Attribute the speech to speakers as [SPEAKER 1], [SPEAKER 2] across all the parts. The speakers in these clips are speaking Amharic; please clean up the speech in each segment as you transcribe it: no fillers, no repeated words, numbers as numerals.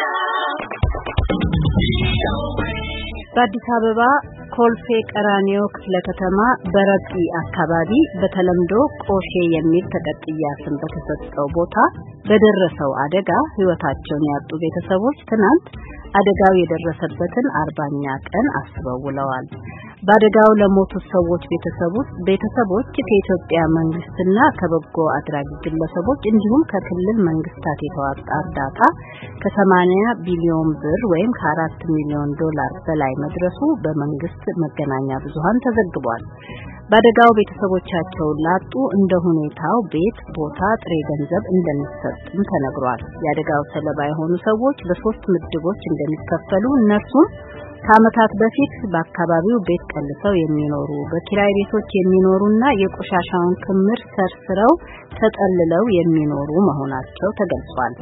[SPEAKER 1] በአዲስ አበባ ኮልፌ ቀራኒዮ ክፍለ ከተማ በረቂ አካባቢ በተለምዶ ቆሼ የሚል ተቀጥያ ስም በተሰጠው ቦታ በደረሰው አደጋ ሕይወታቸውን ያጡ ቤተሰቦች ትናንት አደጋው የደረሰበትን 40ኛ ቀን አስበው ውለዋል። በአደጋው ለሞቱ ሰዎች ቤተሰቦች ከኢትዮጵያ መንግስትና ከበጎ አድራጊ ግለሰቦች እንዲሁም ከክልል መንግስታት የተዋጣ እርዳታ ከ80 ቢሊዮን ብር ወይም ከ4 ሚሊዮን ዶላር በላይ መድረሱ በመንግስት መገናኛ ብዙሃን ተዘግቧል። በአደጋው ቤተሰቦቻቸውን ላጡ እንደ ሁኔታው ቤት፣ ቦታ፣ ጥሬ ገንዘብ እንደሚሰጥም ተነግሯል። የአደጋው ሰለባ የሆኑ ሰዎች በ3 ምድቦች እንደሚከፈሉ እነርሱም ከዓመታት በፊት በአካባቢው ቤት ቀልሰው የሚኖሩ በኪራይ ቤቶች የሚኖሩና የቆሻሻውን ክምር ሰርስረው ተጠልለው የሚኖሩ መሆናቸው ተገልጿል።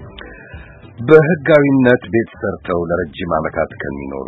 [SPEAKER 2] በህጋዊነት ቤት ሰርተው ለረጅም ዓመታት ከሚኖሩ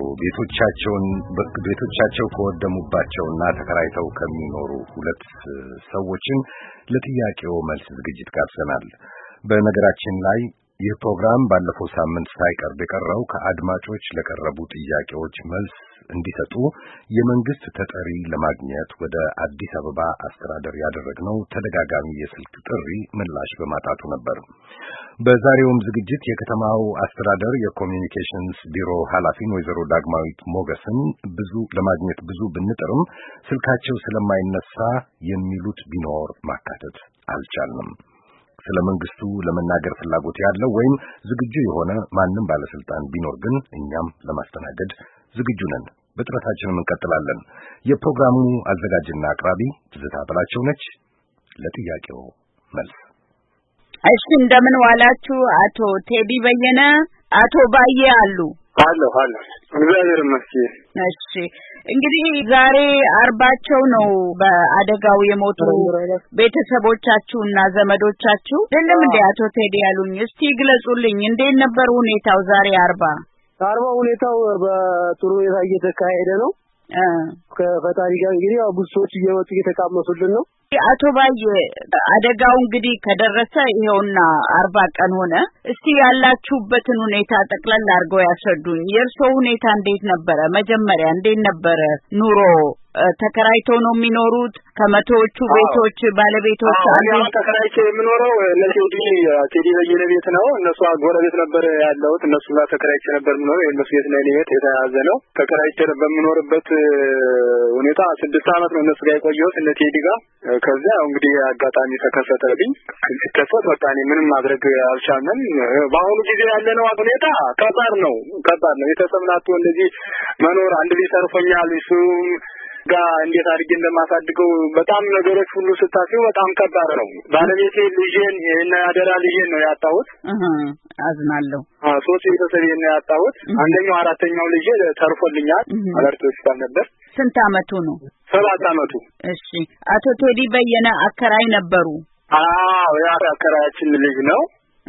[SPEAKER 2] ቤቶቻቸው ከወደሙባቸውና ተከራይተው ከሚኖሩ 2 ሰዎችን ለጥያቄው መልስ ዝግጅት ጋብዘናል። በነገራችን ላይ ይህ ፕሮግራም ባለፈው ሳምንት ሳይቀርብ የቀረው ከአድማጮች ለቀረቡ ጥያቄዎች መልስ እንዲሰጡ የመንግስት ተጠሪ ለማግኘት ወደ አዲስ አበባ አስተዳደር ያደረግነው ተደጋጋሚ የስልክ ጥሪ ምላሽ በማጣቱ ነበር። በዛሬውም ዝግጅት የከተማው አስተዳደር የኮሚኒኬሽንስ ቢሮ ኃላፊን ወይዘሮ ዳግማዊት ሞገስን ለማግኘት ብዙ ብንጥርም ስልካቸው ስለማይነሳ የሚሉት ቢኖር ማካተት አልቻልንም። ስለ መንግስቱ ለመናገር ፍላጎት ያለው ወይም ዝግጁ የሆነ ማንም ባለስልጣን ቢኖር ግን እኛም ለማስተናገድ ዝግጁ ነን። በጥረታችንም እንቀጥላለን። የፕሮግራሙ አዘጋጅና አቅራቢ ትዝታ በላቸው ነች። ለጥያቄው መልስ።
[SPEAKER 3] እሺ፣ እንደምን ዋላችሁ? አቶ ቴዲ በየነ፣ አቶ ባዬ አሉ?
[SPEAKER 4] አሎ እግዚአብሔር ይመስገን።
[SPEAKER 3] እሺ፣ እንግዲህ ዛሬ 40ቸው ነው በአደጋው የሞቱ ቤተሰቦቻችሁና ዘመዶቻችሁ። ለምን እንደ አቶ ቴዲ ያሉኝ እስቲ ግለጹልኝ። እንዴት ነበር ሁኔታው ዛሬ 40
[SPEAKER 4] ሁኔታው በጥሩ ሁኔታ እየተካሄደ ነው። ከፈጣሪ ጋር እንግዲህ ብዙ ሰዎች እየወጡ እየተቃመሱልን ነው።
[SPEAKER 3] አቶ ባዬ አደጋው እንግዲህ ከደረሰ ይሄውና 40 ቀን ሆነ። እስቲ ያላችሁበትን ሁኔታ ጠቅለል አድርገው ያስረዱኝ። የእርሶ ሁኔታ እንዴት ነበረ? መጀመሪያ እንዴት ነበረ ኑሮ? ተከራይተው ነው የሚኖሩት? ከመቶዎቹ ቤቶች ባለቤቶች አሉ?
[SPEAKER 4] ተከራይቼ የምኖረው ቴዲ በየነ ቤት ነው። እነሱ ጎረቤት ነበር ያለውት። እነሱ ጋር ተከራይቼ ነበር የምኖረው። የእነሱ ቤት ላይ ቤት የተያዘ ነው። ተከራይቼ በምኖርበት ሁኔታ 6 ዓመት ነው እነሱ ጋር የቆየሁት እነ ቴዲ ጋር። ከዚያ እንግዲህ አጋጣሚ ተከሰተብኝ። ሲከሰት በቃ እኔ ምንም ማድረግ አልቻልንም። በአሁኑ ጊዜ ያለነው ሁኔታ ከባድ ነው። የተሰምናቱ እንደዚህ መኖር አንድ ቤት ተርፎኛል እሱም ጋር እንዴት አድርጌ እንደማሳድገው በጣም ነገሮች ሁሉ ስታስቡ በጣም ከባድ ነው። ባለቤቴ ልጄን እና ያደራ ልጄን ነው ያጣሁት።
[SPEAKER 3] አዝናለሁ።
[SPEAKER 4] 3 ቤተሰቤን ነው ያጣሁት። አንደኛው 4ኛው ልጄ ተርፎልኛል። አለርት ሆስፒታል ነበር።
[SPEAKER 3] ስንት አመቱ ነው?
[SPEAKER 4] 7 አመቱ።
[SPEAKER 3] እሺ፣ አቶ ቴዲ በየነ አከራይ ነበሩ?
[SPEAKER 4] ያ አከራያችን ልጅ ነው።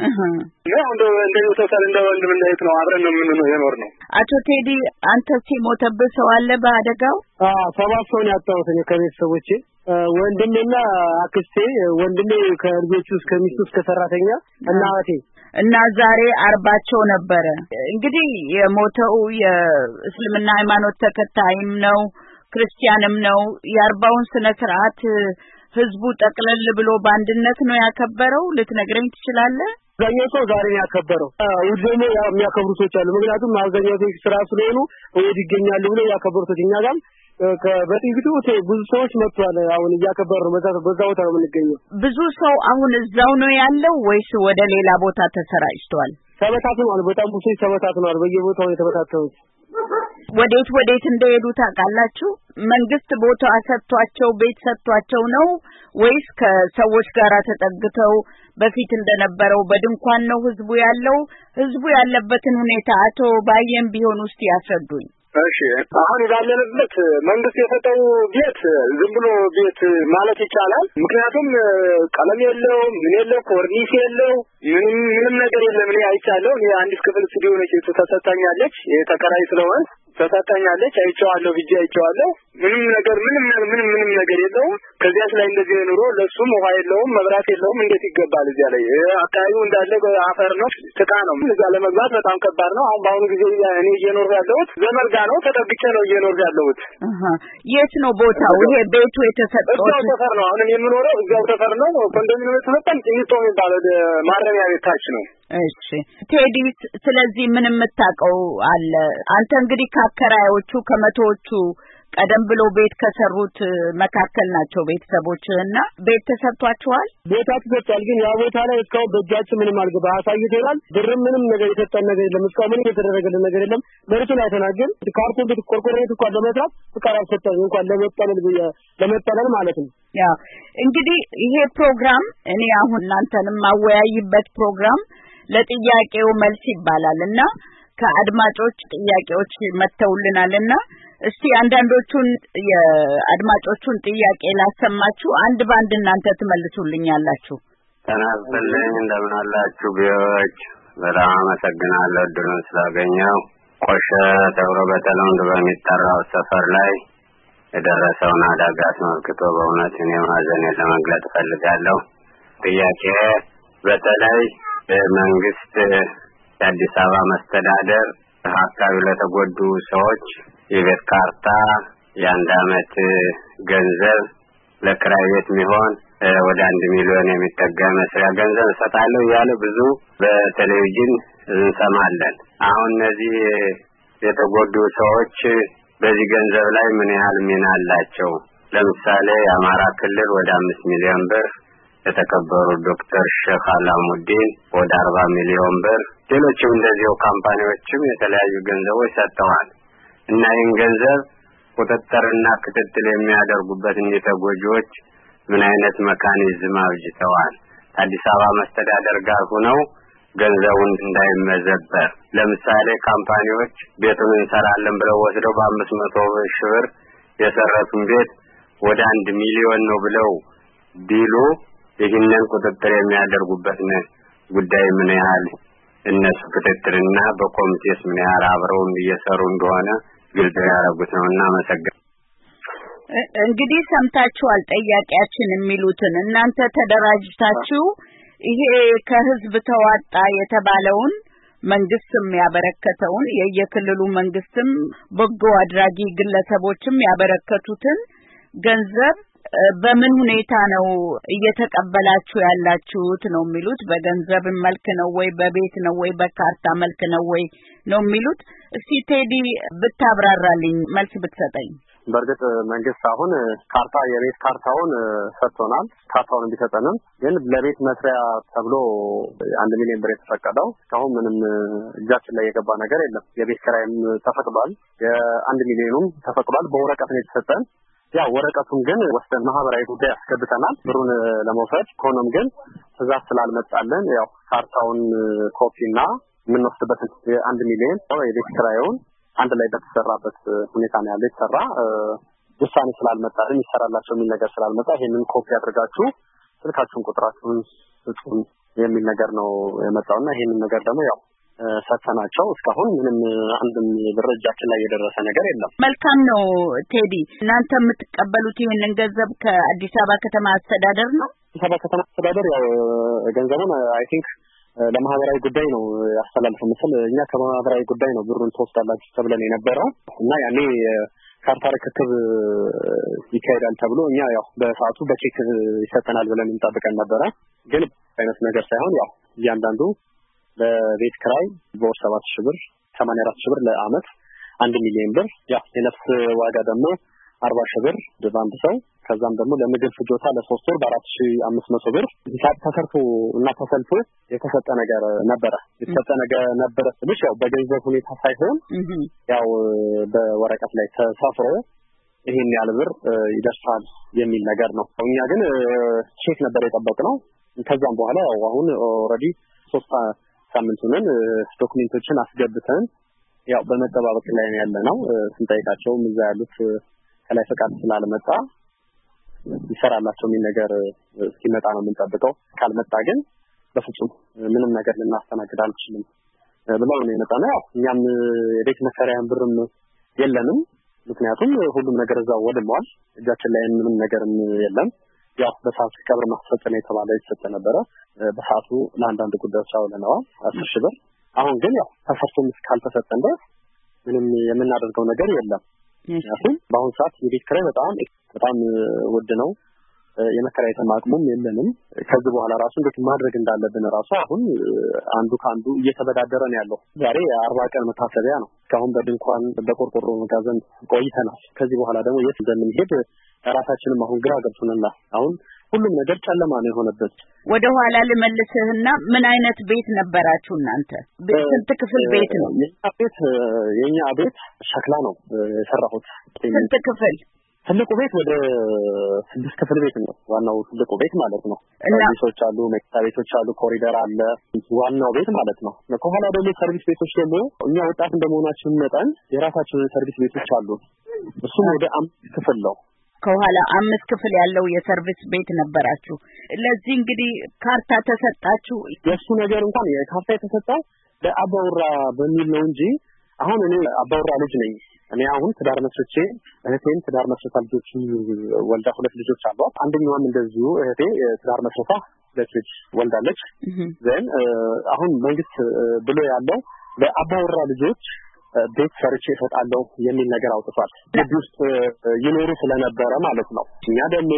[SPEAKER 4] እንደ ወንድም እንደት ነው አብረን ነው የምንኖር ነው።
[SPEAKER 3] አቶ ቴዲ አንተ ሲሞተብህ ሰው አለ በአደጋው?
[SPEAKER 4] 7 ሰው ነው ያጣሁት እኔ ከቤተሰቦቼ። ወንድሜና አክስቴ፣ ወንድሜ ከልጆቹ እስከ ሚስቱ እስከ ሰራተኛ እና እህቴ
[SPEAKER 3] እና ዛሬ 40ቸው ነበረ። እንግዲህ የሞተው የእስልምና ሃይማኖት ተከታይም ነው ክርስቲያንም ነው። የ40ውን ስነ ስርዓት ህዝቡ ጠቅለል ብሎ በአንድነት ነው ያከበረው። ልትነግረኝ ትችላለህ?
[SPEAKER 4] አብዛኛው ሰው ዛሬ ነው ያከበረው። ውድሜ የሚያከብሩ ሰዎች አሉ። ምክንያቱም አብዛኛው ሰው ስራ ስለሆኑ ወደ ይገኛሉ ብለው ያከበሩት። እኛ ጋር በጥቂቱ ብዙ ሰዎች መጥተዋል። አሁን እያከበሩ ነው። በዛ ቦታ ነው የምንገኘው።
[SPEAKER 3] ብዙ ሰው አሁን እዛው ነው ያለው ወይስ ወደ ሌላ ቦታ ተሰራጭቷል?
[SPEAKER 4] ተበታትነዋል። በጣም ብዙ ሰዎች ተበታትነዋል። በየቦታው የተበታተኑት።
[SPEAKER 3] ወዴት እንደሄዱ ታውቃላችሁ? መንግስት ቦታ ሰጥቷቸው ቤት ሰጥቷቸው ነው ወይስ ከሰዎች ጋር ተጠግተው በፊት እንደነበረው በድንኳን ነው ህዝቡ ያለው? ህዝቡ ያለበትን ሁኔታ አቶ ባየም ቢሆን ውስጥ ያስረዱኝ።
[SPEAKER 4] እሺ አሁን ያለንበት መንግስት የፈጠው ቤት ዝም ብሎ ቤት ማለት ይቻላል። ምክንያቱም ቀለም የለው ምን የለው ኮርኒስ የለው ምንም ነገር የለም። እኔ አይቻለሁ። እኔ አንዲት ክፍል ስቱዲዮ ነች ተሰጣኛለች። የተከራይ ስለሆነ ተሰጣኛለች። አይቼዋለሁ ቪዲዮ አይቼዋለሁ። ምንም ነገር የለውም። ከዚያስ ላይ እንደዚህ ኑሮ ለሱም ውሃ የለውም መብራት የለውም። እንዴት ይገባል? እዚያ ላይ አካባቢው እንዳለ አፈር ነው ጭቃ ነው። እዚያ ለመግባት በጣም ከባድ ነው። አሁን በአሁኑ ጊዜ እኔ እየኖር ያለሁት ዘመርጋ ነው። ተጠግቼ ነው እየኖር ያለሁት።
[SPEAKER 3] የት ነው ቦታው? ይሄ ቤቱ የተሰጠው
[SPEAKER 4] እዛው ሰፈር ነው። አሁን የምኖረው እዛው ሰፈር ነው። ኮንዶሚኒየም የተሰጠን ጭንቶ የሚባለው ማረሚያ ቤት ታች ነው።
[SPEAKER 3] እሺ ቴዲ፣ ስለዚህ ምን የምታውቀው አለ? አንተ እንግዲህ ከአከራዮቹ ከመቶዎቹ ቀደም ብሎ ቤት ከሰሩት መካከል ናቸው ቤተሰቦችና ቤት ተሰጥቷቸዋል?
[SPEAKER 5] ቦታ ተሰጥቷል። ግን ያ ቦታ ላይ እስካሁን በእጃችን ምንም አልገባ አሳይተናል። ብርም ምንም ነገር የተሰጠን ነገር የለም። እስካሁን ምንም የተደረገልን ነገር የለም። መሬቱን አይተናገር ካርቶን ቤት ቆርቆሮ ቤት እንኳን ለመስራት ፍቃድ አልሰጠንም። እንኳን ለመጠለል ማለት ነው።
[SPEAKER 3] ያ እንግዲህ ይሄ ፕሮግራም እኔ አሁን እናንተንም ማወያይበት ፕሮግራም ለጥያቄው መልስ ይባላልና ከአድማጮች ጥያቄዎች መተውልናልና እስቲ አንዳንዶቹን የአድማጮቹን ጥያቄ ላሰማችሁ። አንድ ባንድ እናንተ ትመልሱልኛላችሁ።
[SPEAKER 6] ተናስተልኝ እንደምን አላችሁ ቢዎች? በጣም አመሰግናለሁ እድሉን ስላገኘው። ቆሸ ተብሎ በተለምዶ በሚጠራው ሰፈር ላይ የደረሰውን አደጋ አስመልክቶ በእውነት እኔም ሀዘኔን ለመግለጽ እፈልጋለሁ። ጥያቄ በተለይ መንግስት የአዲስ አበባ መስተዳደር አካባቢ ለተጎዱ ሰዎች የቤት ካርታ የአንድ አመት ገንዘብ ለክራይ ቤት የሚሆን ወደ 1 ሚሊዮን የሚጠጋ መስሪያ ገንዘብ እሰጣለሁ ያለ ብዙ በቴሌቪዥን እንሰማለን። አሁን እነዚህ የተጎዱ ሰዎች በዚህ ገንዘብ ላይ ምን ያህል ሚና አላቸው? ለምሳሌ የአማራ ክልል ወደ 5 ሚሊዮን ብር፣ የተከበሩ ዶክተር ሼክ አላሙዲን ወደ 40 ሚሊዮን ብር፣ ሌሎችም እንደዚሁ ካምፓኒዎችም የተለያዩ ገንዘቦች ሰጥተዋል። እና ይህን ገንዘብ ቁጥጥርና ክትትል የሚያደርጉበት እነዚህ ተጎጂዎች ምን አይነት መካኒዝም አብጅተዋል? አዲስ አበባ መስተዳደር ጋር ሆነው ገንዘቡን እንዳይመዘበር ለምሳሌ ካምፓኒዎች ቤቱን እንሰራለን ብለው ወስደው በ500 ሺህ ብር የሰሩትን ቤት ወደ 1 ሚሊዮን ነው ብለው ቢሉ ይህንን ቁጥጥር የሚያደርጉበት ጉዳይ ምን ያህል እነሱ ክትትልና በኮሚቴስ ምን ያህል አብረው እየሰሩ እንደሆነ ግልጽ ያደርጉት ነውና መሰገን።
[SPEAKER 3] እንግዲህ ሰምታችኋል ጠያቂያችን የሚሉትን። እናንተ ተደራጅታችሁ ይሄ ከህዝብ ተዋጣ የተባለውን መንግስትም ያበረከተውን የየክልሉ መንግስትም በጎ አድራጊ ግለሰቦችም ያበረከቱትን ገንዘብ በምን ሁኔታ ነው እየተቀበላችሁ ያላችሁት ነው የሚሉት? በገንዘብ መልክ ነው ወይ በቤት ነው ወይ በካርታ መልክ ነው ወይ ነው የሚሉት? እስቲ ቴዲ ብታብራራልኝ መልስ ብትሰጠኝ።
[SPEAKER 5] በርግጥ መንግስት አሁን ካርታ የቤት ካርታውን ሰጥቶናል። ካርታውን ቢሰጠንም ግን ለቤት መስሪያ ተብሎ 1 ሚሊዮን ብር የተፈቀደው አሁን ምንም እጃችን ላይ የገባ ነገር የለም። የቤት ኪራይም ተፈቅዷል፣ የ1 ሚሊዮኑም ተፈቅዷል። በወረቀት ነው የተሰጠን። ያ ወረቀቱን ግን ወስደን ማህበራዊ ጉዳይ አስገብተናል ብሩን ለመውሰድ። ሆኖም ግን ትዕዛዝ ስላልመጣልን ያው ካርታውን ኮፒና የምንወስድበት 1 ሚሊዮን የቤት ኪራዩን አንድ ላይ በተሰራበት ሁኔታ ነው ያለው። የተሰራ ውሳኔ ስላልመጣልን ይሰራላችሁ የሚል ነገር ስላልመጣ ይሄንን ኮፒ አድርጋችሁ ስልካችሁን ቁጥራችሁን ስጡን የሚል ነገር ነው የመጣውና ይሄንን ነገር ደግሞ ያው ሰተናቸው እስካሁን ምንም አንድም ደረጃችን ላይ የደረሰ ነገር የለም።
[SPEAKER 3] መልካም ነው ቴዲ። እናንተ የምትቀበሉት ይሄንን ገንዘብ ከአዲስ አበባ ከተማ አስተዳደር ነው?
[SPEAKER 5] አዲስ አበባ ከተማ አስተዳደር ያው ገንዘቡን አይ ቲንክ ለማህበራዊ ጉዳይ ነው ያስተላልፈው መሰል። እኛ ከማህበራዊ ጉዳይ ነው ብሩን ተወስዳላችሁ ተብለን የነበረው እና ያኔ ካርታ ርክክብ ይካሄዳል ተብሎ እኛ ያው በሰዓቱ በቼክ ይሰጠናል ብለን እንጠብቀን ነበረ። ግን አይነት ነገር ሳይሆን ያው እያንዳንዱ ለቤት ክራይ በወር 7,000 ብር 84,000 ብር ለአመት 1 ሚሊዮን ብር ያው የነፍስ ዋጋ ደግሞ 40,000 ብር በአንድ ሰው ከዛም ደግሞ ለምግብ ፍጆታ ለ3 ወር በ4,500 ብር ሂሳብ ተሰርቶ እና ተሰልፎ የተሰጠ ነገር ነበረ። የተሰጠ ነገር ነበረ ስልሽ ያው በገንዘብ ሁኔታ ሳይሆን ያው በወረቀት ላይ ተሰፍሮ ይሄን ያህል ብር ይደርሳል የሚል ነገር ነው። እኛ ግን ቼክ ነበር የጠበቅነው። ከዛም በኋላ ያው አሁን ኦሬዲ 3 ሳምንት ሆነን ዶክመንቶችን አስገብተን ያው በመጠባበቅ ላይ ያለነው ስንጠይቃቸው እዛ ያሉት ከላይ ፈቃድ ስላልመጣ ይሰራላቸው ምን ነገር እስኪመጣ ነው የምንጠብቀው ካልመጣ ግን በፍጹም ምንም ነገር ልናስተናግድ አንችልም ብለው ነው የመጣነው እኛም የቤት መከራያን ብርም የለንም ምክንያቱም ሁሉም ነገር እዛው ወድሟል እጃችን ላይ ምንም ነገር የለም ያው በሰዓቱ ቀብር ማስፈጸሚያ የተባለ ይሰጥ ነበር በሰዓቱ ለአንዳንድ ጉዳዮች አውለናል 10,000 ብር አሁን ግን ያው ተሰርቶም ካልተሰጠን ምንም የምናደርገው ነገር የለም ምክንያቱም በአሁን ሰዓት የቤት ኪራይ በጣም ውድ ነው የመከራየት አቅሙም የለንም ከዚህ በኋላ ራሱ እንዴት ማድረግ እንዳለብን ራሱ አሁን አንዱ ካንዱ እየተበዳደረ ነው ያለው ዛሬ 40 ቀን መታሰቢያ ነው እስካሁን በድንኳን በቆርቆሮ መጋዘን ቆይተናል ከዚህ በኋላ ደግሞ የት እንደምንሄድ ራሳችንም አሁን ግራ ገብቶናል አሁን ሁሉም ነገር ጨለማ ነው የሆነበት
[SPEAKER 3] ወደ ኋላ ልመልስህና ምን አይነት ቤት ነበራችሁ እናንተ ስንት ክፍል ቤት ነው
[SPEAKER 5] የኛ ቤት ሸክላ ነው የሰራሁት
[SPEAKER 3] ስንት ክፍል
[SPEAKER 5] ትልቁ ቤት ወደ 6 ክፍል ቤት ነው ዋናው ትልቁ ቤት ማለት ነው ሰርቪሶች አሉ መኪና ቤቶች አሉ ኮሪደር አለ ዋናው ቤት ማለት ነው ከኋላ ደግሞ ሰርቪስ ቤቶች ደግሞ እኛ ወጣት እንደመሆናችን መጠን የራሳችን ሰርቪስ ቤቶች አሉ እሱም ወደ 5 ክፍል ነው
[SPEAKER 3] ከኋላ 5 ክፍል ያለው የሰርቪስ ቤት ነበራችሁ ለዚህ እንግዲህ ካርታ ተሰጣችሁ
[SPEAKER 5] የሱ ነገር እንኳን የካርታ ተሰጣው ለአባውራ በሚል ነው እንጂ አሁን እኔ አባውራ ልጅ ነኝ እኔ አሁን ትዳር መስርቼ እህቴን ትዳር መስርታ ልጆች ወልዳ 2 ልጆች አሏት አንደኛዋም እንደዚሁ እህቴ ትዳር መስርታ 2 ልጅ ወልዳለች ዘን አሁን መንግስት ብሎ ያለው ለአባውራ ልጆች ቤት ሰርቼ እሰጣለሁ የሚል ነገር አውጥቷል ግቢ ውስጥ ይኖሩ ስለነበረ ማለት ነው እኛ ደግሞ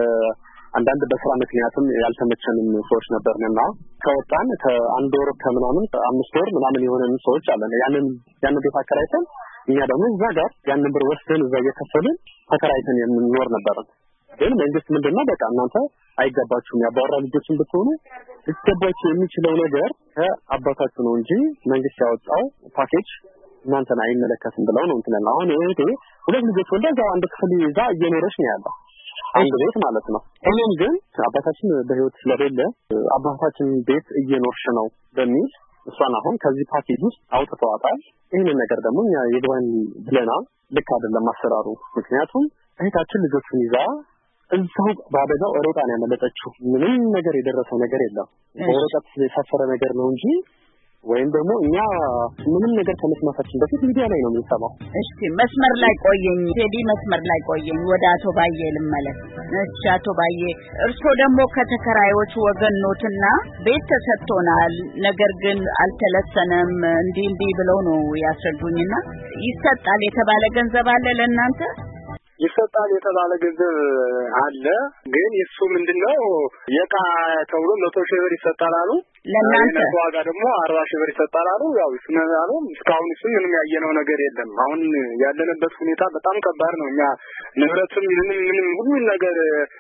[SPEAKER 5] አንዳንድ በስራ ምክንያትም ያልተመቸንም ሰዎች ነበርንና ከወጣን ከአንድ ወር ከምናምን 5 ወር ምናምን የሆነን ሰዎች አለን ያንን ቤት አከራይተን እኛ ደግሞ እዛ ጋር ያንን ብር ወስደን እዛ እየከፈልን ተከራይተን የምንኖር ነበር ግን መንግስት ምንድነው በቃ እናንተ አይገባችሁም ያባወራ ልጆችን ብትሆኑ ልትገባችሁ የሚችለው ነገር ከአባታችሁ ነው እንጂ መንግስት ያወጣው ፓኬጅ እናንተን አይመለከትም ብለው ነው እንትን አሁን እህቴ 2 ልጆች ወልዳ አንድ ክፍል ይዛ እየኖረች ነው ያለው አንድ ቤት ማለት ነው እኔም ግን አባታችን በህይወት ስለሌለ አባታችን ቤት እየኖርሽ ነው በሚል እሷን አሁን ከዚህ ፓኬጅ ውስጥ አውጥተዋታል ይሄንን ነገር ደግሞ እኛ ይግባን ብለናል ልክ አይደለም አሰራሩ ምክንያቱም እህታችን ልጆቹን ይዛ እዛው ባደጋው ሮጣን ያመለጠችው ምንም ነገር የደረሰው ነገር የለም ወረቀት የሰፈረ ነገር ነው እንጂ ወይም ደግሞ እኛ ምንም ነገር ከመስማታችን በፊት ሚዲያ ላይ ነው የምንሰማው
[SPEAKER 3] እሺ መስመር ላይ ቆየኝ ቴዲ መስመር ላይ ቆየኝ ወደ አቶ ባዬ ልመለስ እሺ አቶ ባዬ እርሶ ደግሞ ከተከራዮች ወገን ኖትና ቤት ተሰጥቶናል ነገር ግን አልተለሰነም እንዲህ ብለው ነው ያስረዱኝና ይሰጣል የተባለ ገንዘብ አለ ለእናንተ
[SPEAKER 4] ይሰጣል የተባለ ገንዘብ አለ ግን እሱ ምንድነው የቃ ተብሎ 100,000 ብር ይሰጣል አሉ
[SPEAKER 3] ለእናንተ
[SPEAKER 4] ዋጋ ደግሞ 40,000 ብር ይሰጣል አሉ ያው እሱ ነው አሉ እስካሁን እሱ ምንም ያየነው ነገር የለም አሁን ያለንበት ሁኔታ በጣም ከባድ ነው እኛ ንብረቱም ምንም ሁሉ ነገር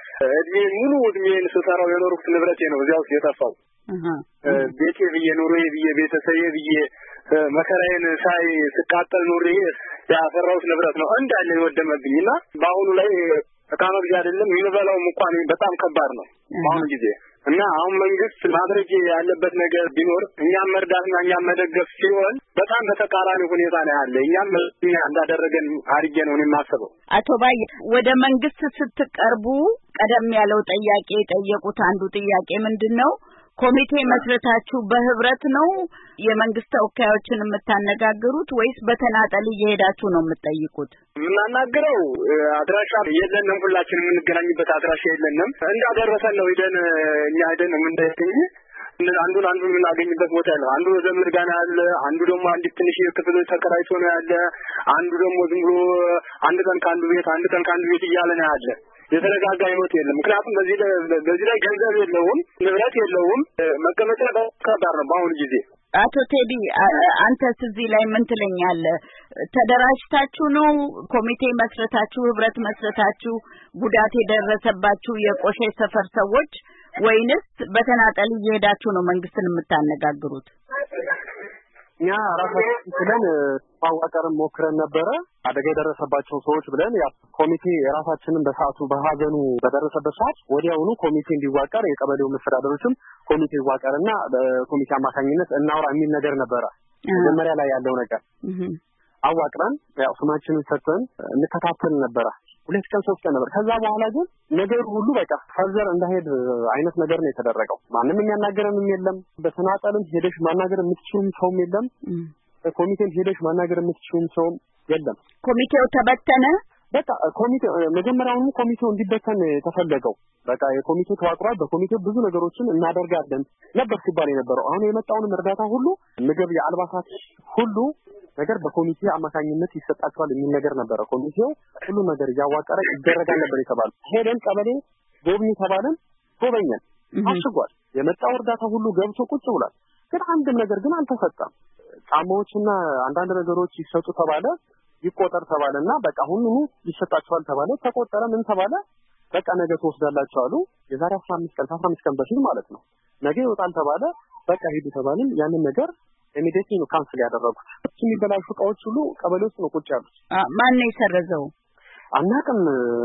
[SPEAKER 4] እድሜን ስሰራው የኖርኩት ንብረቴ ነው እዚያው የጠፋው ቤቴ በየኖሬ በየቤተሰቤ መከራዬን ሳይ ስቃጠል ኖሬ ያፈራሁት ንብረት ነው እንዳለ ይወደመብኝና በአሁኑ ላይ ተካመብ አይደለም የሚበላውም እንኳን በጣም ከባድ ነው በአሁኑ ጊዜ እና አሁን መንግስት ማድረግ ያለበት ነገር ቢኖር እኛም መርዳትና እኛም መደገፍ ሲሆን በጣም በተቃራኒ ሁኔታ ነው ያለ እኛም እንዳደረገን አርጌ ነው የማስበው
[SPEAKER 3] አቶ ባዬ ወደ መንግስት ስትቀርቡ ቀደም ያለው ጥያቄ ጠየቁት አንዱ ጥያቄ ምንድነው ኮሚቴ መስረታችሁ በህብረት ነው የመንግስት ተወካዮችን የምታነጋግሩት ወይስ በተናጠል እየሄዳችሁ ነው የምትጠይቁት
[SPEAKER 4] ምናናገረው አድራሻ የለንም ሁላችንም የምንገናኝበት አድራሻ የለንም እንዳደረሰን ነው እኛ ሄደን የምንጠይቅ አንዱን የምናገኝበት ቦታ ነው አንዱ ዘመድ ጋር ያለ አንዱ ደግሞ አንድ ትንሽ ክፍል ተከራይቶ ነው ያለ አንዱ ደግሞ ዝም ብሎ አንድ ቀን ካንዱ ቤት እያለ ነው ያለ የተረጋጋ ህይወት የለም ምክንያቱም በዚህ ላይ ገንዘብ የለውም ንብረት የለውም መቀመጫ ከባድ ነው በአሁኑ ጊዜ
[SPEAKER 3] አቶ ቴዲ አንተስ እዚህ ላይ ምን ትለኛለህ ተደራጅታችሁ ነው ኮሚቴ መስረታችሁ ህብረት መስረታችሁ ጉዳት የደረሰባችሁ የቆሼ ሰፈር ሰዎች ወይንስ በተናጠል እየሄዳችሁ ነው መንግስትን የምታነጋግሩት
[SPEAKER 5] እኛ ራሳችን ብለን ማዋቀርን ሞክረን ነበረ አደጋ የደረሰባቸው ሰዎች ብለን ያ ኮሚቴ ራሳችንን በሰዓቱ በሀዘኑ በደረሰበት ሰዓት ወዲያውኑ ኮሚቴ እንዲዋቀር የቀበሌው መስተዳድሮችም ኮሚቴ ይዋቀርና በኮሚቴ አማካኝነት እናውራ የሚል ነገር ነበረ መጀመሪያ ላይ ያለው ነገር አዋቅረን ያው ስማችንን ሰጥተን እንከታተል ነበር 2 ቀን 3 ቀን ነበር ከዛ በኋላ ግን ነገር ሁሉ በቃ ፈርዘር እንዳይሄድ አይነት ነገር ነው የተደረገው ማንንም የሚያናገረንም የለም በተናጠልም ሄደሽ ማናገር የምትችሉም ሰውም የለም ኮሚቴም ሄደሽ ማናገር የምትችሉም ሰውም የለም
[SPEAKER 3] ኮሚቴው ተበተነ
[SPEAKER 5] በቃ ኮሚቴው መጀመሪያውኑ ኮሚቴው እንዲበተን ተፈለገው በቃ የኮሚቴው ተዋቅሯል በኮሚቴው ብዙ ነገሮችን እናደርጋለን ነበር ሲባል የነበረው አሁን የመጣውን እርዳታ ሁሉ ምግብ የአልባሳት ሁሉ ነገር በኮሚቴ አማካኝነት ይሰጣቸዋል የሚል ነገር ነበር ኮሚቴው ሁሉ ነገር ያዋቀረ ይደረጋል ነበር የተባለው ሄደን ቀበሌ ጎብኝ ተባለን ጎበኘን አሽጓል የመጣው እርዳታ ሁሉ ገብቶ ቁጭ ብሏል ግን አንድም ነገር ግን አልተሰጠም ጫማዎችና አንዳንድ ነገሮች ይሰጡ ተባለ ይቆጠር ተባለና በቃ ሁሉ ይሰጣቸዋል ተባለ ተቆጠረ ምን ተባለ በቃ ነገ ተወስዳላችሁ አሉ የዛሬ 15 ቀን በፊት ማለት ነው ነገ ይወጣል ተባለ በቃ ሄዱ ተባልን ያንን ነገር ኢሚዲየትሊ ነው ካንስል ያደረጉት የሚበላሹ እቃዎች ሁሉ ቀበሌ ውስጥ ነው ቁጭ ያሉት
[SPEAKER 3] ማን ነው የሰረዘው
[SPEAKER 5] አናቅም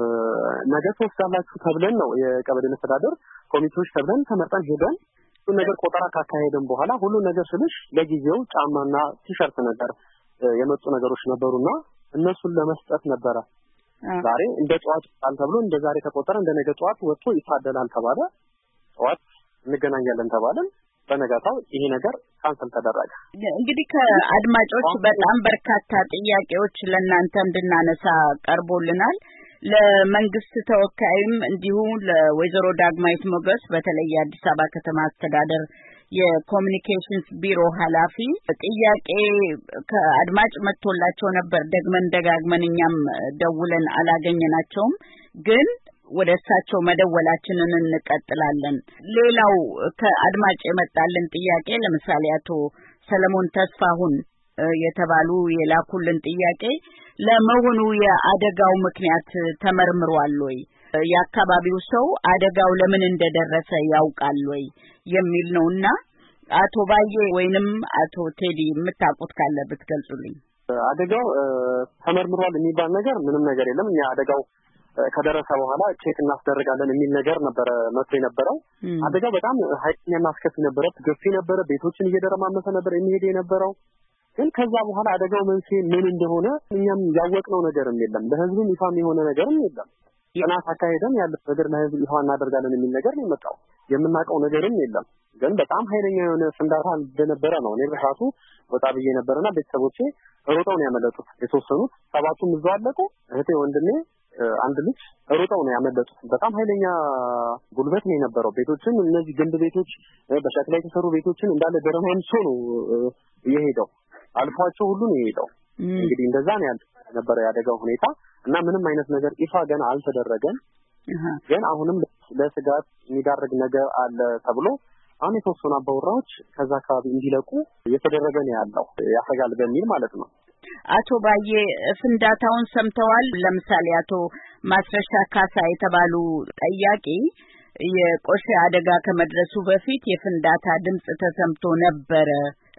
[SPEAKER 5] ነገ ተወስዳላችሁ ተብለን ነው የቀበሌ መስተዳደር ኮሚቴዎች ተብለን ተመርጠን ሄደን ሁሉ ነገር ቆጠራ ካካሄደን በኋላ ሁሉ ነገር ስልሽ ለጊዜው ጫማና ቲሸርት ነገር የመጡ ነገሮች ነበሩና እነሱን ለመስጠት ነበረ ዛሬ እንደ ጧት ቃል ተብሎ እንደ ዛሬ ተቆጠረ እንደ ነገ ጧት ወጥቶ ይታደላል ተባለ ጧት እንገናኛለን ተባለን በነጋታው ይሄ ነገር ካንሰል ተደረገ
[SPEAKER 3] እንግዲህ ከአድማጮች በጣም በርካታ ጥያቄዎች ለእናንተ እንድናነሳ ቀርቦልናል ለመንግስት ተወካይም እንዲሁ ለወይዘሮ ዳግማዊት ሞገስ በተለይ አዲስ አበባ ከተማ አስተዳደር የኮሙኒኬሽንስ ቢሮ ኃላፊ ጥያቄ ከአድማጭ መጥቶላቸው ነበር ደጋግመን እኛም ደውለን አላገኘናቸውም ግን ወደ እሳቸው መደወላችንን እንቀጥላለን ሌላው ከአድማጭ የመጣልን ጥያቄ ለምሳሌ አቶ ሰለሞን ተስፋሁን የተባሉ የላኩልን ጥያቄ ለመሆኑ የአደጋው ምክንያት ተመርምሯል ወይ የአካባቢው ሰው አደጋው ለምን እንደደረሰ ያውቃል ወይ የሚል ነውና አቶ ባዬ ወይንም አቶ ቴዲ የምታውቁት ካለ ብትገልጹልኝ
[SPEAKER 5] አደጋው ተመርምሯል የሚባል ነገር ምንም ነገር የለም እኛ አደጋው ከደረሰ በኋላ ቼክ እናስደርጋለን የሚል ነገር ነበር መጥቶ የነበረው አደጋው በጣም ኃይለኛና አስከፊ ነበር ገፊ ነበር ቤቶችን እየደረማመሰ ነበር የሚሄድ የነበረው ግን ከዛ በኋላ አደጋው መንስኤ ምን እንደሆነ እኛም ያወቅነው ነገርም የለም ለህዝቡም ይፋም የሆነ ነገርም የለም ጥናት አካሄደን ያለው ነገር ለህዝብ ይፋ እናደርጋለን የሚል ነገር ነው የመጣው የምናውቀው ነገርም የለም ግን በጣም ኃይለኛ የሆነ ፍንዳታ እንደነበረ ነው እኔ በራሱ ወጣ ብዬ ነበርና ቤተሰቦቼ ሮጠው ነው ያመለጡት የተወሰኑት ሰባቱም እዛው አለቁ እህቴ ወንድሜ አንድ ልጅ ሮጠው ነው ያመለጡት በጣም ኃይለኛ ጉልበት ነው የነበረው ቤቶችን እነዚህ ግንብ ቤቶች በሸክላ የተሰሩ ቤቶችን እንዳለ ደረማምሶ ነው የሄደው አልፏቸው ሁሉ ነው የሄደው እንግዲህ እንደዛ ነው ነበር ያደጋው ሁኔታ እና ምንም አይነት ነገር ይፋ ገና አልተደረገም ግን አሁንም ለስጋት የሚዳርግ ነገር አለ ተብሎ አሁን የተወሰኑ አባወራዎች ከዛ አካባቢ እንዲለቁ እየተደረገ ነው ያለው ያፈጋል በሚል ማለት ነው
[SPEAKER 3] አቶ ባዬ ፍንዳታውን ሰምተዋል ለምሳሌ አቶ ማስረሻ ካሳ የተባሉ ጠያቂ የቆሼ አደጋ ከመድረሱ በፊት የፍንዳታ ድምጽ ተሰምቶ ነበር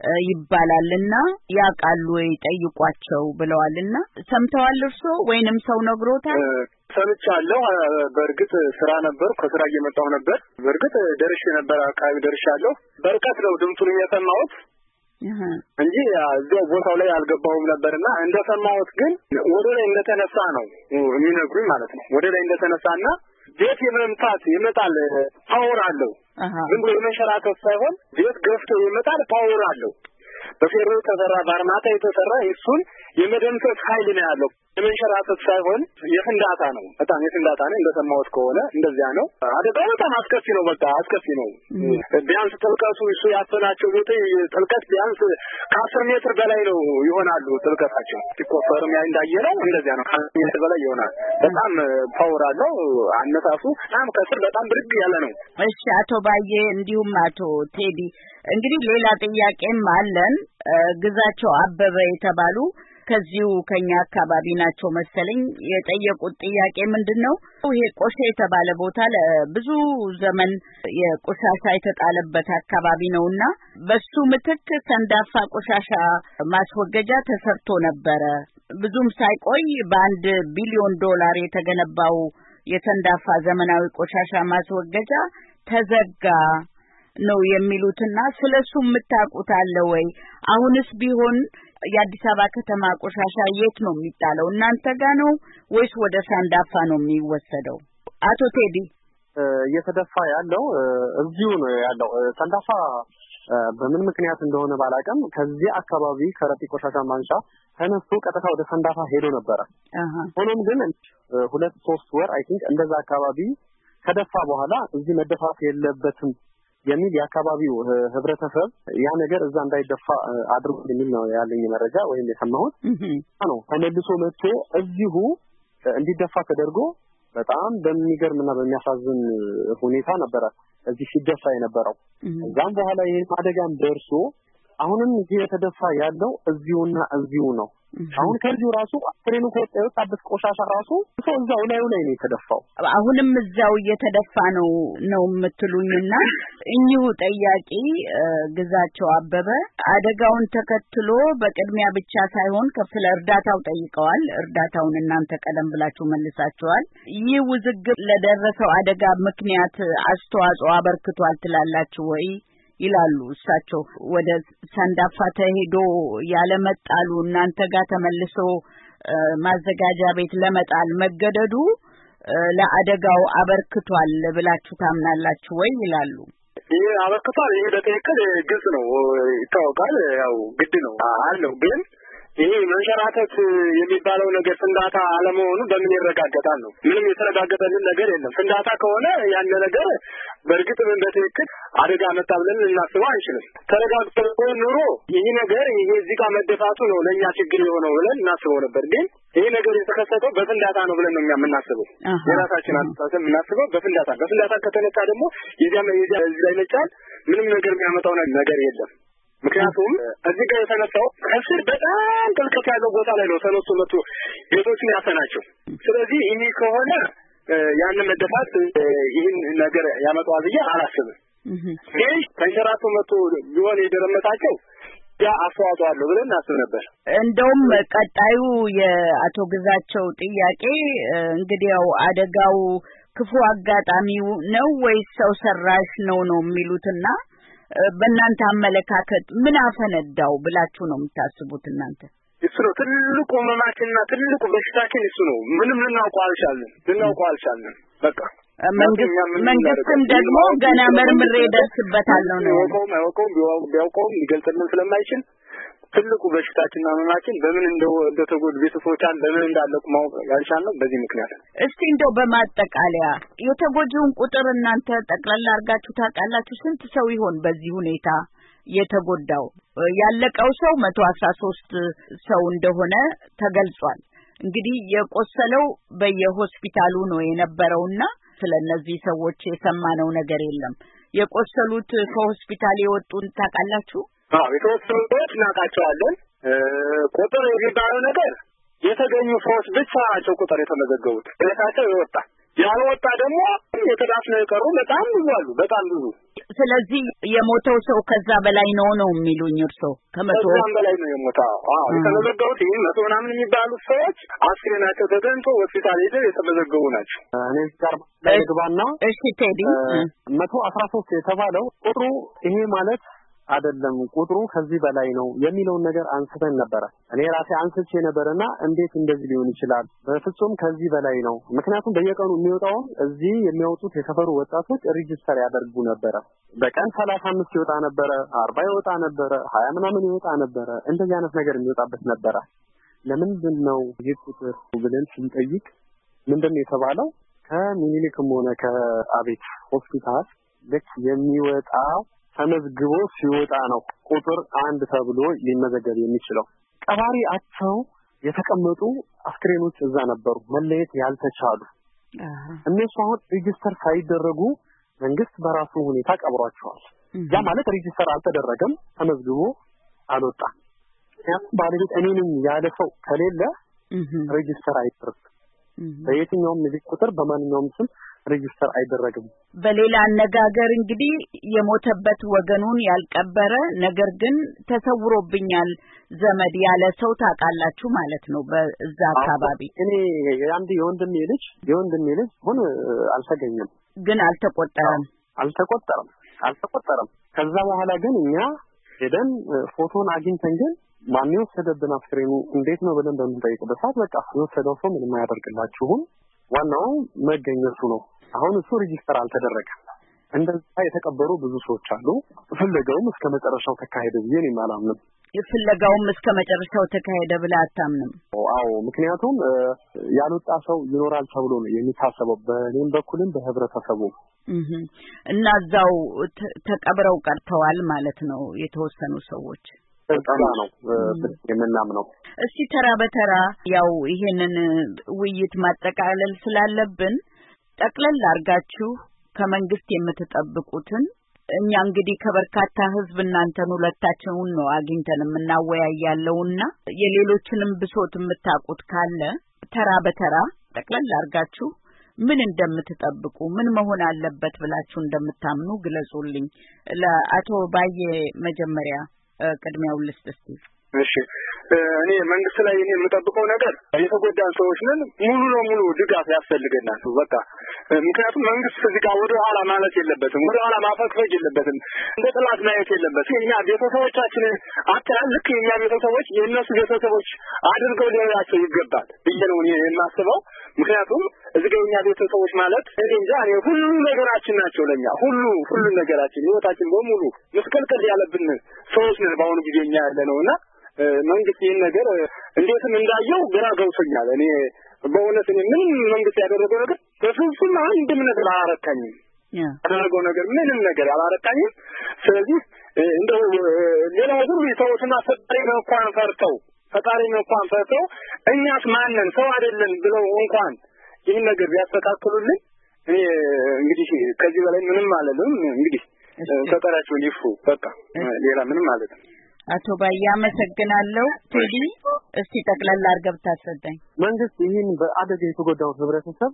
[SPEAKER 3] ይባላልና ያቃሉ ወይ ጠይቋቸው ብለዋልና ሰምተዋል እርሶ ወይንም ሰው ነግሮታል
[SPEAKER 4] ሰምቻለሁ በርግጥ ስራ ነበር ከስራ እየመጣሁ ነበር በርግጥ ደርሼ ነበር አካባቢ ደርሻለሁ በርቀት ነው ድምጹን የሰማሁት እንጂ እዛው ቦታው ላይ አልገባሁም ነበርና እንደሰማሁት ግን ወደ ላይ እንደተነሳ ነው የሚነግሩኝ ማለት ነው ወደ ላይ እንደተነሳና ቤት የመምታት ይመጣል ፓወር አለው ዝም ብሎ የመንሸራተት ሳይሆን ቤት ገፍቶ ይመጣል ፓወር አለው በፌሮ ተሰራ ባርማታ የተሰራ እሱን የመደምሰስ ኃይል ነው ያለው የመንሸራተት ሳይሆን የፍንዳታ ነው በጣም የፍንዳታ ነው እንደሰማሁት ከሆነ እንደዚያ ነው አደጋው በጣም አስከፊ ነው በቃ አስከፊ ነው ቢያንስ ጥልቀቱ እሱ ያፈናቸው ቤት ጥልቀት ቢያንስ ከ10 ሜትር በላይ ነው ይሆናሉ ጥልቀታቸው ሲቆፈርም ያ እንዳየነው እንደዚያ ነው ከ10 ሜትር በላይ ይሆናል በጣም ፓወር አለው አነሳሱ በጣም ከስር በጣም ብርቅ ያለ ነው
[SPEAKER 3] እሺ አቶ ባዬ እንዲሁም አቶ ቴዲ እንግዲህ ሌላ ጥያቄም አለን ግዛቸው አበበ የተባሉ ከዚሁ ከኛ አካባቢ ናቸው መሰለኝ የጠየቁት ጥያቄ ምንድነው ይሄ ቆሼ የተባለ ቦታ ለብዙ ዘመን የቆሻሻ የተጣለበት አካባቢ ነውና በሱ ምትክ ሰንዳፋ ቆሻሻ ማስወገጃ ተሰርቶ ነበረ ብዙም ሳይቆይ በ$1 ቢሊዮን የተገነባው የሰንዳፋ ዘመናዊ ቆሻሻ ማስወገጃ ተዘጋ ነው የሚሉትና ስለሱ የምታውቁት አለ ወይ? አሁንስ ቢሆን የአዲስ አበባ ከተማ ቆሻሻ የት ነው የሚጣለው? እናንተ ጋር ነው ወይስ ወደ ሳንዳፋ ነው የሚወሰደው? አቶ ቴዲ
[SPEAKER 5] እየተደፋ ያለው እዚሁ ነው ያለው። ሳንዳፋ በምን ምክንያት እንደሆነ ባላቀም ከዚህ አካባቢ ከረጢ ቆሻሻ ማንሻ ተነስቶ ቀጥታ ወደ ሳንዳፋ ሄዶ ነበር። ሆኖም ግን 2-3 ወር አይ ቲንክ እንደዛ አካባቢ ከደፋ በኋላ እዚህ መደፋት የለበትም የሚል የአካባቢው ህብረተሰብ ያ ነገር እዛ እንዳይደፋ አድርጎ የሚል ነው ያለኝ መረጃ ወይም የሰማሁት ነው። ተመልሶ መጥቶ እዚሁ እንዲደፋ ተደርጎ በጣም በሚገርምና በሚያሳዝን ሁኔታ ነበር እዚህ ሲደፋ የነበረው። እዛም በኋላ ይሄ አደጋም ደርሶ አሁንም እዚህ የተደፋ ያለው እዚሁና እዚሁ ነው። አሁን ከዚሁ ራሱ አስክሬኑ ከወጣበት ቆሻሻ ራሱ ሰው እዛው ላይ ነው የተደፋው።
[SPEAKER 3] አሁንም እዛው እየተደፋ ነው የምትሉኝና እኚሁ ጠያቂ ግዛቸው አበበ አደጋውን ተከትሎ በቅድሚያ ብቻ ሳይሆን ስለ እርዳታው ጠይቀዋል። እርዳታውን እናንተ ቀደም ብላችሁ መልሳችኋል። ይህ ውዝግብ ለደረሰው አደጋ ምክንያት አስተዋጽኦ አበርክቷል ትላላችሁ ወይ ይላሉ እሳቸው። ወደ ሳንዳፋ ተሄዶ ያለመጣሉ እናንተ ጋር ተመልሶ ማዘጋጃ ቤት ለመጣል መገደዱ ለአደጋው አበርክቷል ብላችሁ ታምናላችሁ ወይ ይላሉ።
[SPEAKER 4] ይሄ አበርክቷል። ይሄ በትክክል ግልጽ ነው፣ ይታወቃል፣ ያው ግድ ነው አለው። ግን ይሄ መንሸራተት የሚባለው ነገር ፍንዳታ አለመሆኑ በምን ይረጋገጣል ነው? ምንም የተረጋገጠልን ነገር የለም። ፍንዳታ ከሆነ ያን ነገር በእርግጥ በትክክል አደጋ መጣ ብለን ልናስበው አንችልም። ተረጋግጦ ኑሮ ይሄ ነገር ይሄ እዚህ ጋር መደፋቱ ነው ለኛ ችግር የሆነው ብለን እናስበው ነበር። ግን ይሄ ነገር የተከሰተው በፍንዳታ ነው ብለን ነው የምናስበው። የራሳችን አስተሳሰብ የምናስበው በፍንዳታ ከተነሳ ደግሞ የዚያ እዚህ ላይ መጫን ምንም ነገር የሚያመጣው ነገር የለም። ምክንያቱም እዚህ ጋር የተነሳው ከስር በጣም ጥልቀት ያለው ቦታ ላይ ነው ተነስቶ መጥቶ ቤቶችን ያሰናቸው። ስለዚህ ይሄ ከሆነ ያን መደፋት ይህን ነገር ያመጣዋል ብዬ አላስብም። ግን ተንሸራቶ መጥቶ ቢሆን የደረመታቸው ያ አስተዋጽኦ አለው ብለን እናስብ ነበር።
[SPEAKER 3] እንደውም ቀጣዩ የአቶ ግዛቸው ጥያቄ እንግዲህ ያው አደጋው ክፉ አጋጣሚው ነው ወይስ ሰው ሰራሽ ነው የሚሉትና በእናንተ አመለካከት ምን አፈነዳው ብላችሁ ነው የምታስቡት እናንተ?
[SPEAKER 4] እሱ ነው ትልቁ መማችንና ትልቁ በሽታችን እሱ ነው። ምንም ልናውቀው አልቻልንም። በቃ
[SPEAKER 3] መንግስትም ደግሞ ገና መርምሬ ደርስበታለሁ ነው
[SPEAKER 4] ቢያውቀውም ሊገልጽልን ስለማይችል ትልቁ በሽታችንና መማችን በምን እንደተጎዱ ቤተሰቦቻን በምን እንዳለቁ ማወቅ ያልቻልነው በዚህ ምክንያት።
[SPEAKER 3] እስቲ እንደው በማጠቃለያ የተጎጂውን ቁጥር እናንተ ጠቅላላ አድርጋችሁ ታውቃላችሁ? ስንት ሰው ይሆን በዚህ ሁኔታ የተጎዳው? ያለቀው ሰው 113 ሰው እንደሆነ ተገልጿል። እንግዲህ የቆሰለው በየሆስፒታሉ ነው የነበረውና ስለነዚህ ሰዎች የሰማነው ነገር የለም። የቆሰሉት ከሆስፒታል የወጡን ታውቃላችሁ?
[SPEAKER 4] የተወሰኑት እናውቃቸዋለን። ቁጥር የሚባለው ነገር የተገኙ ሰዎች ብቻ ናቸው ቁጥር የተመዘገቡት። ስለታቸው ይወጣ ያልወጣ ደግሞ የተዳፍነው የቀሩ በጣም ብዙ አሉ፣ በጣም ብዙ።
[SPEAKER 3] ስለዚህ የሞተው ሰው ከዛ በላይ ነው የሚሉኝ እርሶ?
[SPEAKER 4] ከዛም በላይ ነው የሞተው። የተመዘገቡት ይሄ 100 ምናምን የሚባሉት ሰዎች አስክሬናቸው ተገኝቶ ሆስፒታል ሄደው የተመዘገቡ ናቸው።
[SPEAKER 5] እኔ ጋር ለግባና
[SPEAKER 3] እሺ ቴዲ
[SPEAKER 5] 113 የተባለው ቁጥሩ ይሄ ማለት አይደለም፣ ቁጥሩ ከዚህ በላይ ነው የሚለውን ነገር አንስተን ነበር። እኔ ራሴ አንስቼ ነበርና እንዴት እንደዚህ ሊሆን ይችላል? በፍጹም ከዚህ በላይ ነው። ምክንያቱም በየቀኑ የሚወጣው እዚህ የሚያወጡት የሰፈሩ ወጣቶች ሬጂስተር ያደርጉ ነበር። በቀን 35 ይወጣ ነበር፣ 40 ይወጣ ነበር፣ 20 ምናምን ይወጣ ነበር። እንደዚህ አይነት ነገር የሚወጣበት ነበር። ለምንድን ነው ይህ ቁጥር ብለን ስንጠይቅ ምንድነው የተባለው? ከሚኒሊክም ሆነ ከአቤት ሆስፒታል ልክ የሚወጣው ተመዝግቦ ሲወጣ ነው ቁጥር 1 ተብሎ ሊመዘገብ የሚችለው። ቀባሪ አቸው የተቀመጡ አስክሬኖች እዛ ነበሩ፣ መለየት ያልተቻሉ። እነሱ አሁን ሬጂስተር ሳይደረጉ መንግስት በራሱ ሁኔታ ቀብሯቸዋል። ያ ማለት ሬጂስተር አልተደረገም፣ ተመዝግቦ አልወጣም። ምክንያቱም ባለቤት እኔንም ያለ ሰው ከሌለ ሬጂስተር አይደረግም። በየትኛውም ንግድ ቁጥር በማንኛውም ስም ሬጂስተር አይደረግም።
[SPEAKER 3] በሌላ አነጋገር እንግዲህ የሞተበት ወገኑን ያልቀበረ ነገር ግን ተሰውሮብኛል ዘመድ ያለ ሰው ታውቃላችሁ ማለት ነው በዛ አካባቢ።
[SPEAKER 5] እኔ አንድ የወንድሜ ልጅ ሆነ አልተገኘም፣
[SPEAKER 3] ግን አልተቆጠረም።
[SPEAKER 5] አልተቆጠረም። ከዛ በኋላ ግን እኛ ሄደን ፎቶን አግኝተን ግን ማን የወሰደብን አስክሬኑ እንዴት ነው ብለን በምንጠይቅበት ሰዓት በቃ የወሰደው ሰው ምንም አያደርግላችሁም፣ ዋናው መገኘቱ ነው። አሁን እሱ ሬጂስተር አልተደረገም። እንደዛ የተቀበሩ ብዙ ሰዎች አሉ። ፍለጋውም እስከ መጨረሻው ተካሄደ ብዬ እኔ አላምንም።
[SPEAKER 3] ፍለጋውም እስከ መጨረሻው ተካሄደ ብለህ አታምንም?
[SPEAKER 5] አዎ፣ ምክንያቱም ያልወጣ ሰው ይኖራል ተብሎ ነው የሚታሰበው በእኔም በኩልም በህብረተሰቡ
[SPEAKER 3] እና እዛው ተቀብረው ቀርተዋል ማለት ነው የተወሰኑ ሰዎች።
[SPEAKER 5] ተጣላ ነው የምናምነው።
[SPEAKER 3] እስቲ ተራ በተራ ያው ይሄንን ውይይት ማጠቃለል ስላለብን ጠቅለል አድርጋችሁ ከመንግስት የምትጠብቁትን እኛ እንግዲህ ከበርካታ ህዝብ እናንተን ሁለታችሁን ነው አግኝተን የምናወያያለውና የሌሎችንም ብሶት የምታውቁት ካለ ተራ በተራ ጠቅለል አድርጋችሁ ምን እንደምትጠብቁ ምን መሆን አለበት ብላችሁ እንደምታምኑ ግለጹልኝ። ለአቶ ባዬ መጀመሪያ ቅድሚያውን ልስጥ እስቲ።
[SPEAKER 4] እሺ እኔ መንግስት ላይ እኔ የምጠብቀው ነገር የተጎዳን ሰዎች ነን ሙሉ ለሙሉ ድጋፍ ያስፈልገናል። በቃ ምክንያቱም መንግስት እዚህ ጋር ወደ ኋላ ማለት የለበትም፣ ወደ ኋላ ማፈግፈግ የለበትም፣ እንደ ጥላት ማየት የለበትም። እኛ ቤተሰቦቻችን አጥራልክ የኛ ቤተሰቦች የእነሱ ቤተሰቦች አድርገው ሊያያቸው ይገባል ብዬ ነው እኔ የማስበው። ምክንያቱም እዚህ ጋር የኛ ቤተሰቦች ማለት እንጃ እኔ ሁሉ ነገራችን ናቸው ለኛ ሁሉ ነገራችን ህይወታችን በሙሉ መስቀልቀል ያለብን ሰዎች ነን በአሁኑ ጊዜ እኛ ያለነውና መንግስት ይሄን ነገር እንዴትም እንዳየው ግራ ገብቶኛል። እኔ በእውነት እኔ ምንም መንግስት ያደረገው ነገር በፍጹም አንድም ነገር አላረካኝም። ያደረገው ነገር ምንም ነገር አላረካኝም። ስለዚህ እንደው ሌላው ሁሉ ሰዎችና ፈጣሪን እንኳን ፈርተው እኛስ ማንን ሰው አይደለን ብለው እንኳን ይሄን ነገር ቢያስተካክሉልን እኔ እንግዲህ ከዚህ በላይ ምንም አልልም። እንግዲህ ፈጣሪያቸውን ይፍሩ በቃ ሌላ ምንም ማለት ነው።
[SPEAKER 3] አቶ ባዬ አመሰግናለሁ። ቴዲ እስቲ ጠቅላላ አድርገህ ብታስረዳኝ።
[SPEAKER 5] መንግስት ይሄን በአደጋ የተጎዳው ህብረተሰብ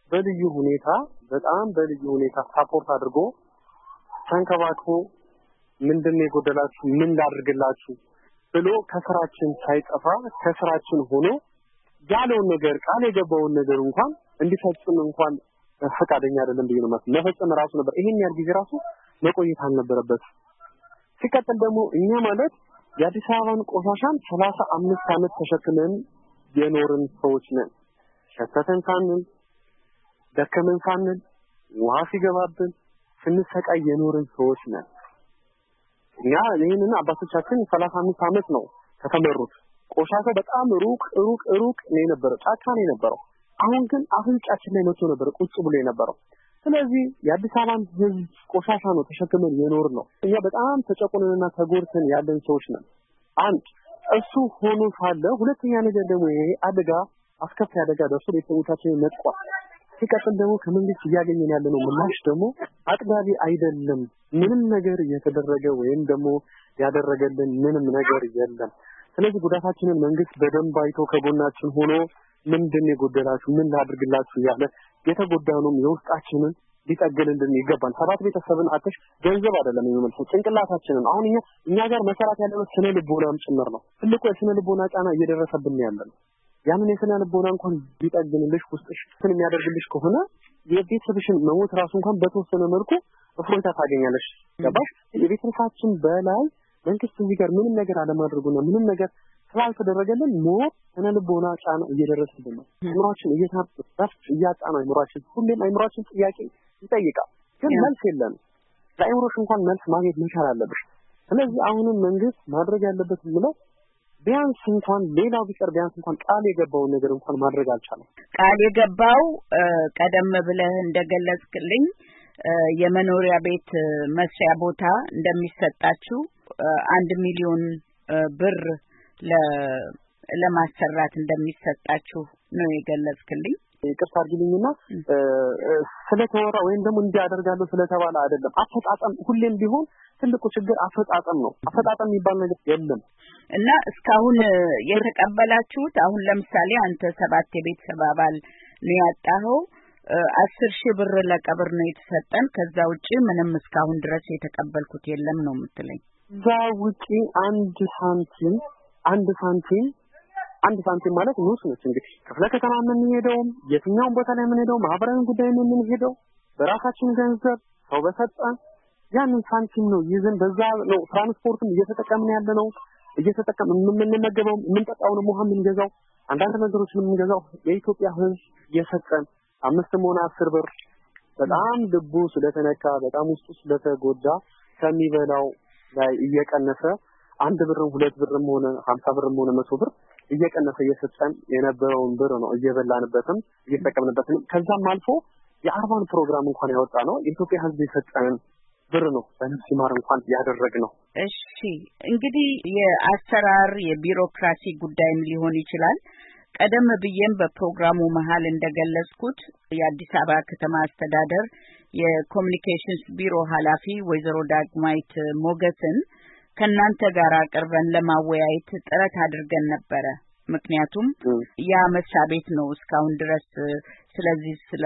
[SPEAKER 5] በጣም በልዩ ሁኔታ ሳፖርት አድርጎ ተንከባክቦ ምንድነው የጎደላችሁ ምን ላድርግላችሁ ብሎ ከስራችን ሳይጠፋ ከስራችን ሆኖ ያለውን ነገር ቃል የገባውን ነገር እንኳን እንዲፈጽም እንኳን ፈቃደኛ አይደለም ብዬ ነው መፈጸም ራሱ ነበር ይሄን ያህል ጊዜ ራሱ መቆየት አልነበረበት። ሲቀጥል ደግሞ እኛ ማለት የአዲስ አበባን ቆሻሻን 35 ዓመት ተሸክመን የኖርን ሰዎች ነን። ሸተተን ሳንል ደከመን ሳንል ውሃ ሲገባብን ስንሰቃይ የኖርን ሰዎች ነን። እኛ ይሄንን አባቶቻችን 35 ዓመት ነው ከተመሩት። ቆሻሻው በጣም ሩቅ ነው የነበረው፣ ጫካ ነው የነበረው። አሁን ግን አፍንጫችን ላይ መጥቶ ነበር ቁጭ ብሎ የነበረው። ስለዚህ የአዲስ አበባን ህዝብ ቆሻሻ ነው ተሸክመን የኖር ነው። እኛ በጣም ተጨቆነንና ተጎድተን ያለን ሰዎች ነን። አንድ እሱ ሆኖ ሳለ ሁለተኛ ነገር ደግሞ ይሄ አደጋ አስከፊ አደጋ ደርሶ ቤተሰቦቻችንን ነጥቋል። ሲቀጥል ደግሞ ከመንግስት እያገኘን ያለነው ምላሽ ደግሞ አጥጋቢ አይደለም። ምንም ነገር እየተደረገ ወይም ደግሞ ያደረገልን ምንም ነገር የለም። ስለዚህ ጉዳታችንን መንግስት በደንብ አይቶ ከጎናችን ሆኖ ምንድነው የጎደላችሁ ምን ላድርግላችሁ ያለ የተጎዳነውም የውስጣችንን ሊጠግንልን ይገባል። ሰባት ቤተሰብን አጥሽ ገንዘብ አይደለም የሚመልሰው ጭንቅላታችንን። አሁን እኛ ጋር መሰራት ያለው ስነ ልቦናም ጭምር ነው። ትልቁ የስነ ልቦና ጫና እየደረሰብን ያለው ያንን የስነ ልቦና እንኳን ሊጠግንልሽ ውስጥሽ ምን የሚያደርግልሽ ከሆነ የቤተሰብሽን መሞት ራሱ እንኳን በተወሰነ መልኩ እፎይታ ታገኛለሽ። ገባሽ? የቤተሰባችን በላይ መንግስት እዚህ ጋር ምንም ነገር አለማድረጉና ምንም ነገር ስላልተደረገልን ሞት ስነ ልቦና ጫና እየደረሰብን ነው። አእምሯችን እያጣና ሁሌም አእምሯችን ጥያቄ ይጠይቃል፣ ግን መልስ የለም። ለአእምሮሽ እንኳን መልስ ማግኘት መቻል አለብሽ። ስለዚህ አሁንም መንግስት ማድረግ ያለበት ምለው ቢያንስ እንኳን ሌላው ቢቀር ቢያንስ እንኳን ቃል የገባውን ነገር እንኳን ማድረግ አልቻለም።
[SPEAKER 3] ቃል የገባው ቀደም ብለህ እንደገለጽክልኝ የመኖሪያ ቤት መስሪያ ቦታ እንደሚሰጣችሁ 1 ሚሊዮን ብር ለማሰራት እንደሚሰጣችሁ ነው የገለጽክልኝ።
[SPEAKER 5] ይቅርታ አድርግልኝና ስለተወራ ወይም ደግሞ እንዲያደርጋለሁ ስለተባለ አይደለም። አፈጣጣም ሁሌም ቢሆን ትልቁ ችግር አፈጣጣም ነው። አፈጣጣም የሚባል ነገር የለም
[SPEAKER 3] እና እስካሁን የተቀበላችሁት አሁን ለምሳሌ አንተ 7 የቤተሰብ አባል ነው ያጣኸው 10,000 ብር ለቀብር ነው የተሰጠን። ከዛ ውጪ ምንም እስካሁን ድረስ የተቀበልኩት የለም ነው የምትለኝ?
[SPEAKER 5] እዛ ውጪ አንድ ሳንቲም ማለት ነው እንግዲህ ክፍለ ከተማ የምንሄደው የትኛውን ቦታ ላይ የምንሄደው ማህበራዊ ጉዳይ ነው የምንሄደው በራሳችን ገንዘብ ሰው በሰጠን ያንን ሳንቲም ነው ይዘን በዛ ነው ትራንስፖርትም እየተጠቀምን ያለ ነው እየተጠቀምን የምንመገበው የምንጠጣው ነው ሙሐመድ ገዛው አንዳንድ ነገሮችን የምንገዛው የኢትዮጵያ ህዝብ የሰጠን 5 ሆነ 10 ብር በጣም ልቡ ስለተነካ በጣም ውስጡ ስለተጎዳ ከሚበላው ላይ እየቀነሰ 1 ብርም 2 ብርም ሆነ 50 ብርም ሆነ 100 ብር እየቀነሰ እየሰጠን የነበረውን ብር ነው እየበላንበትም እየተጠቀምንበትም ከዛም አልፎ የአርባን ፕሮግራም እንኳን ያወጣ ነው የኢትዮጵያ ህዝብ የሰጠን ብር ነው በነፍስ ይማር እንኳን ያደረግ ነው።
[SPEAKER 3] እሺ እንግዲህ የአሰራር የቢሮክራሲ ጉዳይም ሊሆን ይችላል። ቀደም ብዬም በፕሮግራሙ መሃል እንደገለጽኩት የአዲስ አበባ ከተማ አስተዳደር የኮሙኒኬሽንስ ቢሮ ኃላፊ ወይዘሮ ዳግማዊት ሞገስን ከናንተ ጋር አቅርበን ለማወያየት ጥረት አድርገን ነበረ። ምክንያቱም ያ መስሪያ ቤት ነው እስካሁን ድረስ ስለዚህ ስለ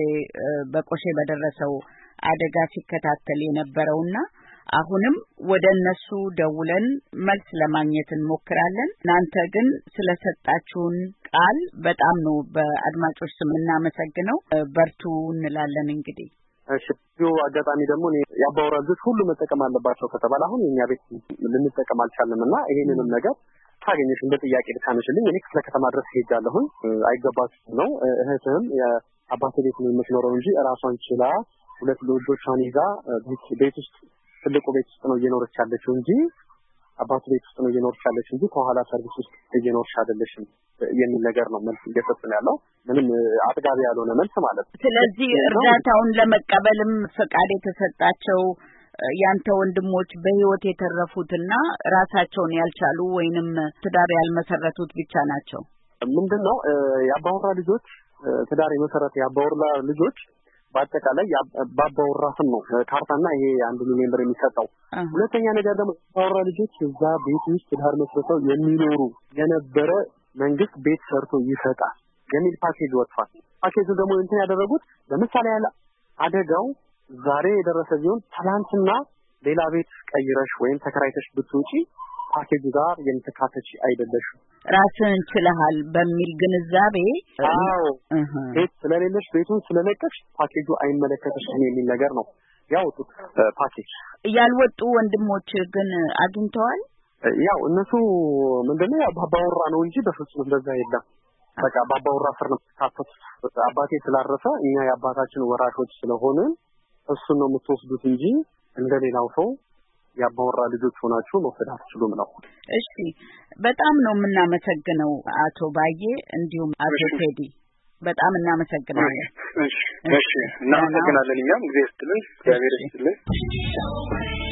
[SPEAKER 3] በቆሼ በደረሰው አደጋ ሲከታተል የነበረውና አሁንም ወደ እነሱ ደውለን መልስ ለማግኘት እንሞክራለን። እናንተ ግን ስለሰጣችሁን ቃል በጣም ነው በአድማጮች ስም እናመሰግነው። በርቱ እንላለን። እንግዲህ
[SPEAKER 5] እሺ አጋጣሚ ደግሞ ያባወራ ልጆች ሁሉ መጠቀም አለባቸው ከተባለ አሁን የኛ ቤት ልንጠቀም አልቻልንምና ይሄንንም ነገር ታገኘሽ እንደ ጥያቄ ልታነሽልኝ እኔ ክፍለ ከተማ ድረስ ሄጃለሁ። አይገባችም ነው እህትም የአባቴ ቤት ነው የምትኖረው እንጂ ራሷን ችላ ሁለት ልጆቿን ይዛ ቤት ውስጥ ትልቁ ቤት ውስጥ ነው እየኖረች ያለችው እንጂ አባቱ ቤት ውስጥ ነው እየኖረች ያለችው እንጂ ከኋላ ሰርቪስ ውስጥ እየኖረች አይደለሽም የሚል ነገር ነው መልስ እየሰጠን ያለው ምንም አጥጋቢ ያልሆነ መልስ ማለት ነው።
[SPEAKER 3] ስለዚህ እርዳታውን ለመቀበልም ፈቃድ የተሰጣቸው ያንተ ወንድሞች በህይወት የተረፉትና ራሳቸውን ያልቻሉ ወይንም ትዳር ያልመሰረቱት ብቻ ናቸው።
[SPEAKER 5] ምንድነው ያባወራ ልጆች ትዳር የመሰረተ ያባወራ ልጆች በአጠቃላይ ባባወራ ስም ነው ካርታና ይሄ 1 ሚሊዮን ብር የሚሰጠው። ሁለተኛ ነገር ደግሞ ያባወራ ልጆች እዛ ቤት ውስጥ ትዳር መስርተው የሚኖሩ የነበረ መንግስት ቤት ሰርቶ ይሰጣል የሚል ፓኬጅ ወጥቷል። ፓኬጁ ደግሞ እንትን ያደረጉት ለምሳሌ ያለ አደጋው ዛሬ የደረሰ ቢሆን ትላንትና ሌላ ቤት ቀይረሽ ወይም ተከራይተሽ ብትውጪ ፓኬጁ ጋር የምትካተች አይደለሽም
[SPEAKER 3] ራስን ችለሃል በሚል ግንዛቤ
[SPEAKER 5] ቤት ስለሌለሽ ቤቱን ስለለቀሽ ፓኬጁ አይመለከተሽም የሚል ነገር ነው ያወጡት ፓኬጅ።
[SPEAKER 3] ያልወጡ ወንድሞች ግን አግኝተዋል።
[SPEAKER 5] ያው እነሱ ምንድነው ባባወራ ነው እንጂ በፍጹም እንደዛ የለም። በቃ ባባወራ ስር ነው ተካተቱት። አባቴ ስላረፈ እኛ የአባታችን ወራሾች ስለሆነ እሱን ነው የምትወስዱት እንጂ እንደሌላው ሰው ያባወራ ልጆች ሆናችሁ መውሰድ አትችሉም ነው።
[SPEAKER 3] እሺ በጣም ነው የምናመሰግነው አቶ ባዬ እንዲሁም አቶ ቴዲ በጣም እናመሰግናለን።
[SPEAKER 4] እሺ እናመሰግናለን። እኛም ጊዜ ስትልን እግዚአብሔር ይስጥልን።